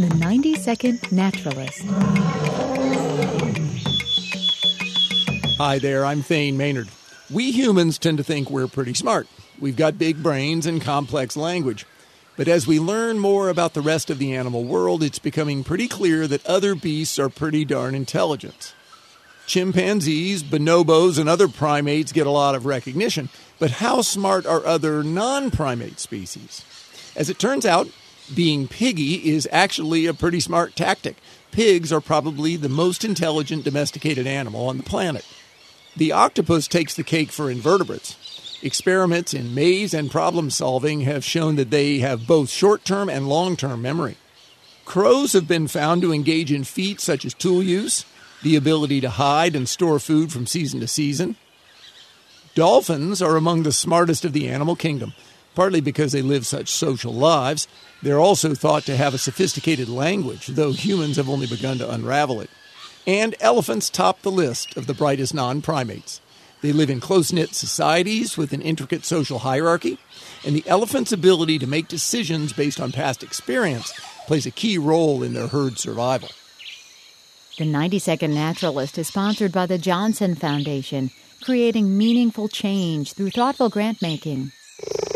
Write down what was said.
The 90-Second Naturalist. Hi there, I'm Thane Maynard. We humans tend to think we're pretty smart. We've got big brains and complex language. But as we learn more about the rest of the animal world, it's becoming pretty clear that other beasts are pretty darn intelligent. Chimpanzees, bonobos, and other primates get a lot of recognition. But how smart are other non-primate species? As it turns out, being piggy is actually a pretty smart tactic. Pigs are probably the most intelligent domesticated animal on the planet. The octopus takes the cake for invertebrates. Experiments in maze and problem solving have shown that they have both short-term and long-term memory. Crows have been found to engage in feats such as tool use, the ability to hide and store food from season to season. Dolphins are among the smartest of the animal kingdom, partly because they live such social lives. They're also thought to have a sophisticated language, though humans have only begun to unravel it. And elephants top the list of the brightest non-primates. They live in close-knit societies with an intricate social hierarchy, and the elephant's ability to make decisions based on past experience plays a key role in their herd survival. The 90-Second Naturalist is sponsored by the Johnson Foundation, creating meaningful change through thoughtful grant-making.